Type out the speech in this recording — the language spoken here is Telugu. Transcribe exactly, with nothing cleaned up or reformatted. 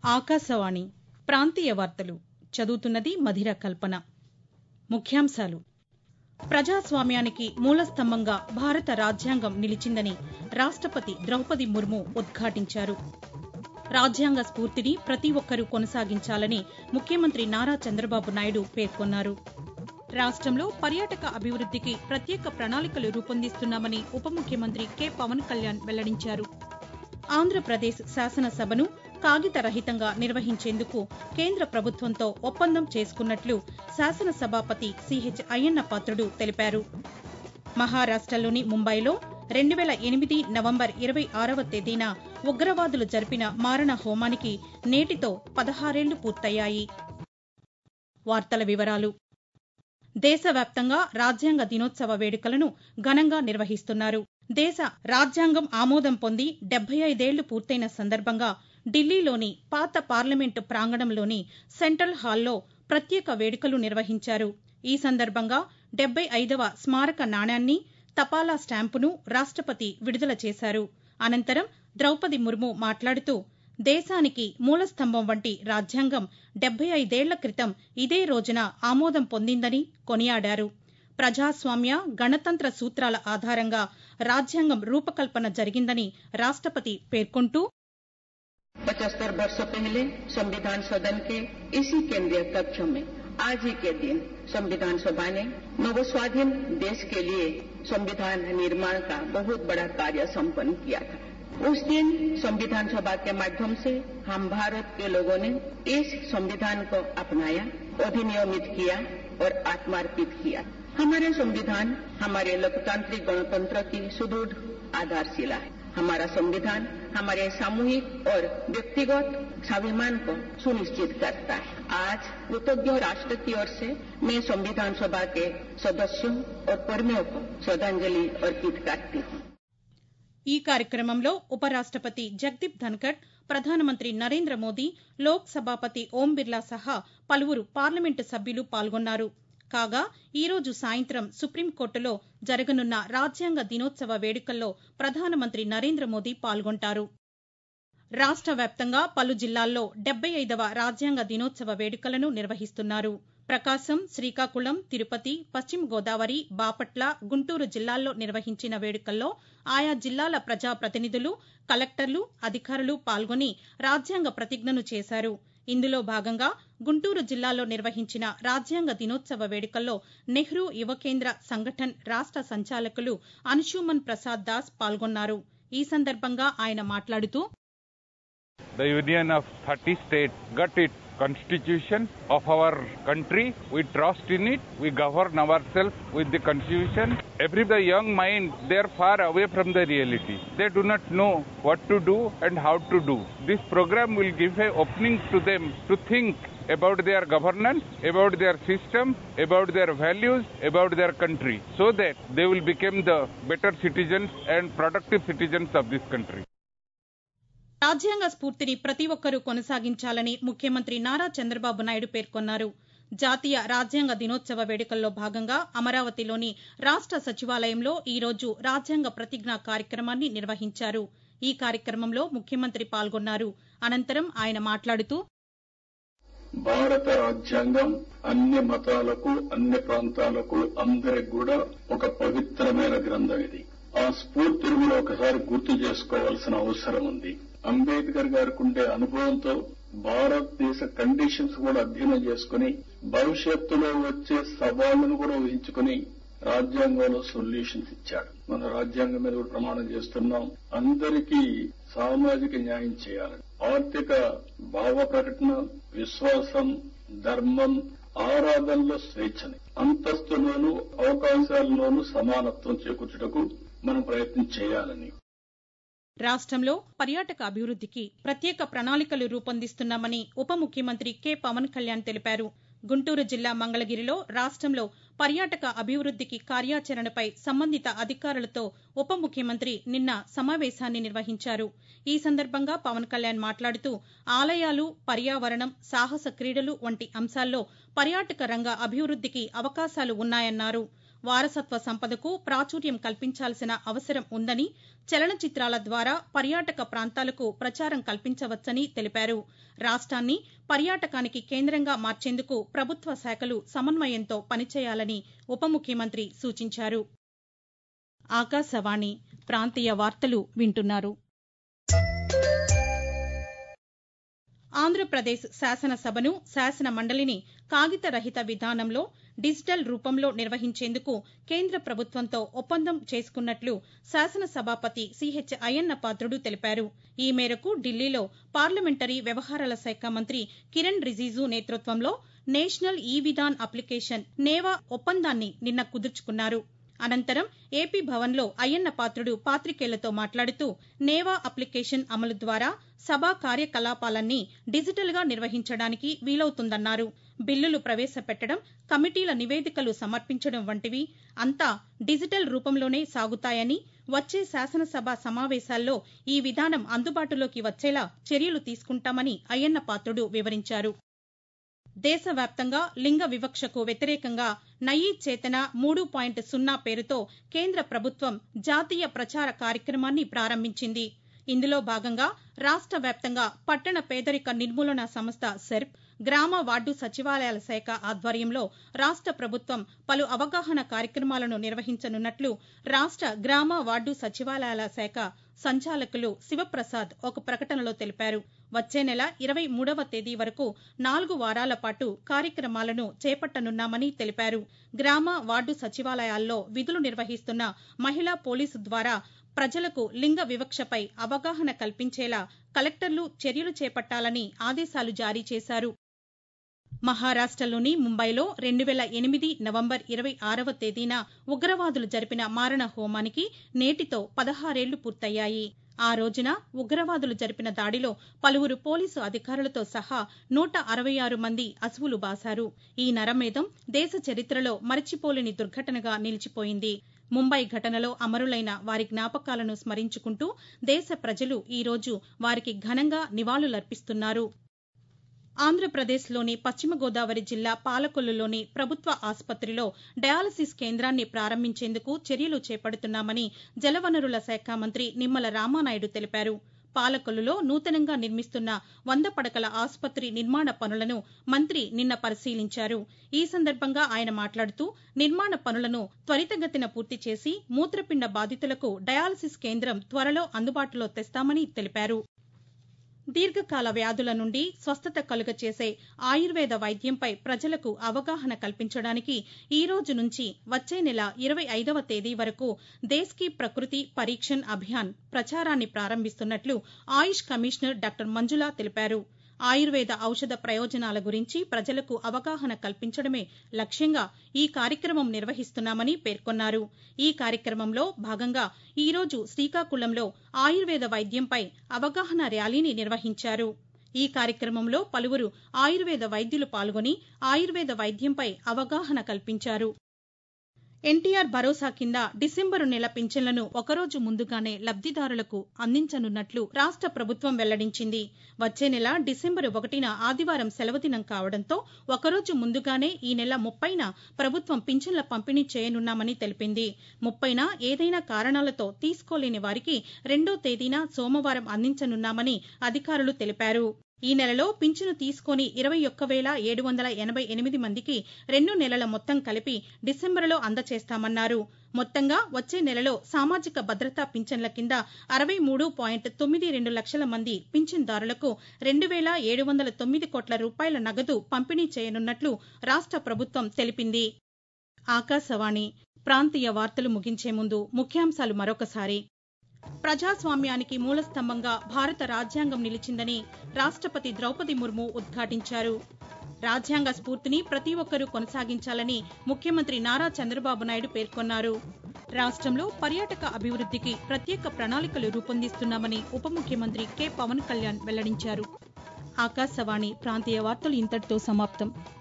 ఆకాశవాణి ప్రాంతీయ వార్తలు చదువుతున్నది మధిర కల్పన. ముఖ్యాంశాలు: ప్రజాస్వామ్యానికి మూలస్తంభంగా భారత రాజ్యాంగం నిలిచిందని రాష్టపతి ద్రౌపది ముర్ము ఉద్ఘాటించారు. రాజ్యాంగ స్ఫూర్తిని ప్రతి ఒక్కరూ కొనసాగించాలని ముఖ్యమంత్రి నారా చంద్రబాబు నాయుడు పేర్కొన్నారు. రాష్టంలో పర్యాటక అభివృద్దికి ప్రత్యేక ప్రణాళికలు రూపొందిస్తున్నామని ఉప ముఖ్యమంత్రి కె పవన్ కళ్యాణ్ వెల్లడించారు. ఆంధ్రప్రదేశ్ శాసనసభను కాగిత రహితంగా నిర్వహించేందుకు కేంద్ర ప్రభుత్వంతో ఒప్పందం చేసుకున్నట్లు శాసనసభాపతి సిహెచ్ అయ్యన్న పాత్రుడు తెలిపారు. మహారాష్టలోని ముంబైలో రెండు వేల ఎనిమిది నవంబర్ ఇరవై ఆరవ తేదీన ఉగ్రవాదులు జరిపిన మారణ హోమానికి నేటితో పదహారేళ్లు పూర్తయ్యాయి. వార్తల వివరాలు: దేశవ్యాప్తంగా రాజ్యాంగ దినోత్సవ వేడుకలను ఘనంగా నిర్వహిస్తున్నారు. దేశ రాజ్యాంగం ఆమోదం పొంది డెబ్బై ఐదేళ్లు పూర్తయిన సందర్భంగా ఢిల్లీలోని పాత పార్లమెంటు ప్రాంగణంలోని సెంట్రల్ హాల్లో ప్రత్యేక వేడుకలు నిర్వహించారు. ఈ సందర్భంగా డెబ్బై ఐదవ స్మారక నాణ్యాన్ని, తపాలా స్టాంపును రాష్టపతి విడుదల చేశారు. అనంతరం ద్రౌపది ముర్ము మాట్లాడుతూ దేశానికి మూలస్తంభం వంటి రాజ్యాంగం డెబ్బై ఐదేళ్ల క్రితం ఇదే రోజున ఆమోదం పొందిందని కొనియాడారు. ప్రజాస్వామ్య, గణతంత్ర సూత్రాల ఆధారంగా రాజ్యాంగం రూపకల్పన జరిగిందని రాష్టపతి పేర్కొంటూ पचहत्तर वर्षों पहले संविधान सदन के इसी केंद्रीय कक्ष में आज ही के दिन संविधान सभा ने नवस्वाधीन देश के लिए संविधान निर्माण का बहुत बड़ा कार्य संपन्न किया था। उस दिन संविधान सभा के माध्यम से हम भारत के लोगों ने इस संविधान को अपनाया, अधिनियमित किया और आत्मार्पित किया। हमारे संविधान हमारे लोकतांत्रिक गणतंत्र की सुदृढ़ आधारशिला है। हमारा संविधान हमारे सामूहिक और व्यक्तिगत स्वाभिमान को सुनिश्चित करता है। आज कृतज्ञ राष्ट्र की ओर से मैं संविधान सभा के सदस्यों और कर्मियों को श्रद्धांजलि अर्पित करती हूँ. ఈ కార్యక్రమంలో ఉపరాష్టపతి జగదీప్ ధన్కర్, ప్రధానమంత్రి నరేంద్ర మోదీ, లోక్ సభాపతి ఓం బిర్లా సహా పలువురు పార్లమెంటు సభ్యులు పాల్గొన్నారు. కాగా ఈరోజు సాయంత్రం సుప్రీంకోర్టులో జరగనున్న రాజ్యాంగ దినోత్సవ వేడుకల్లో ప్రధానమంత్రి నరేంద్ర మోదీ పాల్గొంటారు. రాష్ట వ్యాప్తంగా పలు జిల్లాల్లో డెబ్బై ఐదవ రాజ్యాంగ దినోత్సవ వేడుకలను నిర్వహిస్తున్నారు. ప్రకాశం, శ్రీకాకుళం, తిరుపతి, పశ్చిమ గోదావరి, బాపట్ల, గుంటూరు జిల్లాల్లో నిర్వహించిన వేడుకల్లో ఆయా జిల్లాల ప్రజాప్రతినిధులు, కలెక్టర్లు, అధికారులు పాల్గొని రాజ్యాంగ ప్రతిజ్ఞను చేశారు. ఇందులో భాగంగా గుంటూరు జిల్లాలో నిర్వహించిన రాజ్యాంగ దినోత్సవ వేడుకల్లో నెహ్రూ యువ కేంద్ర సంఘటన్ రాష్ట సంచాలకులు అన్షుమన్ ప్రసాద్ దాస్ పాల్గొన్నారు. ఈ సందర్భంగా ఆయన మాట్లాడుతూ The union of thirty states got its constitution of our country. We trust in it. We govern ourselves with the constitution. Every the young mind, they are far away from the reality. They do not know what to do and how to do. This program will give an opening to them to think about their governance, about their system, about their values, about their country, so that they will become the better citizens and productive citizens of this country. రాజ్యాంగ స్ఫూర్తిని ప్రతి ఒక్కరూ కొనసాగించాలని ముఖ్యమంత్రి నారా చంద్రబాబు నాయుడు పేర్కొన్నారు. జాతీయ రాజ్యాంగ దినోత్సవ వేడుకల్లో భాగంగా అమరావతిలోని రాష్ట సచివాలయంలో ఈరోజు రాజ్యాంగ ప్రతిజ్ఞా కార్యక్రమాన్ని నిర్వహించారు. ఈ కార్యక్రమంలో ముఖ్యమంత్రి పాల్గొన్నారు. అనంతరం ఆయన మాట్లాడుతూ భారత రాజ్యాంగం అన్ని మతాలకు, అన్ని ప్రాంతాలకు, అందరికి కూడా ఒక పవిత్రమైన గ్రంథం. ఇది ఆ స్ఫూర్తిని కూడా ఒకసారి గుర్తు చేసుకోవాల్సిన అవసరం ఉంది. అంబేద్కర్ గారికి ఉండే అనుభవంతో భారతదేశ కండిషన్స్ కూడా అధ్యయనం చేసుకుని భవిష్యత్తులో వచ్చే సవాళ్లను కూడా ఊహించుకుని రాజ్యాంగంలో సొల్యూషన్స్ ఇచ్చాడు. మన రాజ్యాంగం మీద కూడా ప్రమాణం చేస్తున్నాం. అందరికీ సామాజిక న్యాయం చేయాలని, ఆర్థిక భావ ప్రకటన, విశ్వాసం, ధర్మం, ఆరాధనలో స్వేచ్ఛని, అంతస్తులోనూ అవకాశాల్లోనూ సమానత్వం చేకూర్చుటకు మనం ప్రయత్నం చేయాలని. రాష్టంలో పర్యాటక అభివృద్దికి ప్రత్యేక ప్రణాళికలు రూపొందిస్తున్నామని ఉప ముఖ్యమంత్రి కె పవన్ కళ్యాణ్ తెలిపారు. గుంటూరు జిల్లా మంగళగిరిలో రాష్టంలో పర్యాటక అభివృద్దికి కార్యాచరణపై సంబంధిత అధికారులతో ఉప ముఖ్యమంత్రి నిన్న సమావేశాన్ని నిర్వహించారు. ఈ సందర్భంగా పవన్ కళ్యాణ్ మాట్లాడుతూ ఆలయాలు, పర్యావరణం, సాహస క్రీడలు వంటి అంశాల్లో పర్యాటక రంగ అభివృద్దికి అవకాశాలు ఉన్నాయన్నారు. వారసత్వ సంపదకు ప్రాచుర్యం కల్పించాల్సిన అవసరం ఉందని, చలనచిత్రాల ద్వారా పర్యాటక ప్రాంతాలకు ప్రచారం కల్పించవచ్చని తెలిపారు. రాష్ట్రాన్ని పర్యాటకానికి కేంద్రంగా మార్చేందుకు ప్రభుత్వ శాఖలు సమన్వయంతో పనిచేయాలని ఉప ముఖ్యమంత్రి సూచించారు. ఆకాశవాణి ప్రాంతీయ వార్తలు వింటున్నారు. ఆంధ్రప్రదేశ్ శాసనసభను, శాసన మండలిని కాగిత రహిత విధానంలో డిజిటల్ రూపంలో నిర్వహించేందుకు కేంద్ర ప్రభుత్వంతో ఒప్పందం చేసుకున్నట్లు శాసనసభాపతి సిహెచ్ అయ్యన్నపాత్రుడు తెలిపారు. ఈ మేరకు ఢిల్లీలో పార్లమెంటరీ వ్యవహారాల శాఖ మంత్రి కిరణ్ రిజిజు నేతృత్వంలో నేషనల్ ఈ విధాన్ అప్లికేషన్ నేవా ఒప్పందాన్ని నిన్న కుదుర్చుకున్నారు. అనంతరం ఏపీ భవన్లో అయ్యన్నపాత్రుడు పాతికేయులతో మాట్లాడుతూ నేవా అప్లికేషన్ అమలు ద్వారా సభా కార్యకలాపాలన్నీ డిజిటల్గా నిర్వహించడానికి వీలవుతుందన్నారు. బిల్లులు ప్రవేశపెట్టడం, కమిటీల నివేదికలు సమర్పించడం వంటివి అంతా డిజిటల్ రూపంలోనే సాగుతాయని, వచ్చే శాసనసభ సమావేశాల్లో ఈ విధానం అందుబాటులోకి వచ్చేలా చర్యలు తీసుకుంటామని అయ్యన్నపాత్రుడు వివరించారు. దేశవ్యాప్తంగా లింగ వివక్షకు వ్యతిరేకంగా నయీ చేతన మూడు పాయింట్ సున్నా పేరుతో కేంద్ర ప్రభుత్వం జాతీయ ప్రచార కార్యక్రమాన్ని ప్రారంభించింది. ఇందులో భాగంగా రాష్ట్ర వ్యాప్తంగా పట్టణ పేదరిక నిర్మూలన సంస్థ సెర్ప్, గ్రామ వార్డు సచివాలయాల శాఖ ఆధ్వర్యంలో రాష్ట్ర ప్రభుత్వం పలు అవగాహన కార్యక్రమాలను నిర్వహించనున్నట్లు రాష్ట్ర గ్రామ వార్డు సచివాలయాల శాఖ సంచాలకులు శివప్రసాద్ ఒక ప్రకటనలో తెలిపారు. వచ్చే నెల ఇరవై మూడవ తేదీ వరకు నాలుగు వారాల పాటు కార్యక్రమాలను చేపట్టనున్నామని తెలిపారు. గ్రామ వార్డు సచివాలయాల్లో విధులు నిర్వహిస్తున్న మహిళా పోలీసు ద్వారా ప్రజలకు లింగ వివక్షపై అవగాహన కల్పించేలా కలెక్టర్లు చర్యలు చేపట్టాలని ఆదేశాలు జారీ చేశారు. మహారాష్టలోని ముంబైలో రెండు వేల ఎనిమిది నవంబర్ ఇరవై ఆరవ తేదీన ఉగ్రవాదులు జరిపిన మారణ హోమానికి నేటితో పదహారేళ్లు పూర్తయ్యాయి. ఆ రోజున ఉగ్రవాదులు జరిపిన దాడిలో పలువురు పోలీసు అధికారులతో సహా నూట అరవై ఆరు మంది అసువులు బాశారు. ఈ నరమేధం దేశ చరిత్రలో మరచిపోలేని దుర్ఘటనగా నిలిచిపోయింది. ముంబై ఘటనలో అమరులైన వారి జ్ఞాపకాలను స్మరించుకుంటూ దేశ ప్రజలు ఈ రోజు వారికి ఘనంగా నివాళులర్పిస్తున్నారు. ఆంధ్రప్రదేశ్లోని పశ్చిమ గోదావరి జిల్లా పాలకొల్లులోని ప్రభుత్వ ఆసుపత్రిలో డయాలసిస్ కేంద్రాన్ని ప్రారంభించేందుకు చర్యలు చేపడుతున్నామని జలవనరుల శాఖ మంత్రి నిమ్మల రామానాయుడు తెలిపారు. పాలకొల్లులో నూతనంగా నిర్మిస్తున్న వంద పడకల ఆసుపత్రి నిర్మాణ పనులను మంత్రి నిన్న పరిశీలించారు. ఈ సందర్భంగా ఆయన మాట్లాడుతూ నిర్మాణ పనులను త్వరితగతిన పూర్తి చేసి మూత్రపిండ బాధితులకు డయాలసిస్ కేంద్రం త్వరలో అందుబాటులో తెస్తామని తెలిపారు. దీర్ఘకాల వ్యాధుల నుండి స్వస్థత కలుగచేసే ఆయుర్వేద వైద్యంపై ప్రజలకు అవగాహన కల్పించడానికి ఈ రోజు నుంచి వచ్చే నెల ఇరవై ఐదవ తేదీ వరకు దేశ్ కీ ప్రకృతి పరీక్షణ్ అభియాన్ ప్రచారాన్ని ప్రారంభిస్తున్నట్లు ఆయుష్ కమిషనర్ డాక్టర్ మంజుల తెలిపారు. ఆయుర్వేద ఔషధ ప్రయోజనాల గురించి ప్రజలకు అవగాహన కల్పించడమే లక్ష్యంగా ఈ కార్యక్రమం నిర్వహిస్తున్నామని పేర్కొన్నారు. ఈ కార్యక్రమంలో భాగంగా ఈ రోజు శ్రీకాకుళంలో ఆయుర్వేద వైద్యంపై అవగాహన ర్యాలీని నిర్వహించారు. ఈ కార్యక్రమంలో పలువురు ఆయుర్వేద వైద్యులు పాల్గొని ఆయుర్వేద వైద్యంపై అవగాహన కల్పించారు. ఎన్టీఆర్ భరోసా కింద డిసెంబరు నెల పింఛన్లను ఒకరోజు ముందుగానే లబ్దిదారులకు అందించనున్నట్లు రాష్ట్ర ప్రభుత్వం వెల్లడించింది. వచ్చే నెల డిసెంబరు ఒకటిన ఆదివారం సెలవుదినం కావడంతో ఒకరోజు ముందుగానే ఈ నెల ముప్పైన ప్రభుత్వం పింఛన్ల పంపిణీ చేయనున్నామని తెలిపింది. ముప్పైన ఏదైనా కారణాలతో తీసుకోలేని వారికి రెండో తేదీన సోమవారం అందించనున్నామని అధికారులు తెలిపారు. ఈ నెలలో పింఛను తీసుకొని ఇరవై ఒక్క వేల ఏడు వందల ఎనభై ఎనిమిది మందికి రెండు నెలల మొత్తం కలిపి డిసెంబరులో అందచేస్తామన్నారు. మొత్తంగా వచ్చే నెలలో సామాజిక భద్రతా పింఛన్ల కింద అరవై మూడు పాయింట్ తొమ్మిది రెండు లక్షల మంది పింఛన్దారులకు రెండు వేల ఏడు వందల తొమ్మిది కోట్ల రూపాయల నగదు పంపిణీ చేయనున్నట్లు రాష్ట్ర ప్రభుత్వం తెలిపింది. ఆకాశవాణి ప్రాంతీయ వార్తలు ముగించే ముందు ముఖ్యాంశాలు మరొకసారి. ప్రజాస్వామ్యానికి మూలస్తంభంగా భారత రాజ్యాంగం నిలిచిందని రాష్ట్రపతి ద్రౌపది ముర్ము ఉద్ఘాటించారు. రాజ్యాంగ స్ఫూర్తిని ప్రతి ఒక్కరూ కొనసాగించాలని ముఖ్యమంత్రి నారా చంద్రబాబు నాయుడు పేర్కొన్నారు. రాష్ట్రంలో పర్యాటక అభివృద్ధికి ప్రత్యేక ప్రణాళికలు రూపొందిస్తున్నామని ఉప ముఖ్యమంత్రి కె పవన్ కళ్యాణ్ వెల్లడించారు. ఆకాశవాణి ప్రాంతీయ వార్తలు ఇంతటితో సమాప్తం.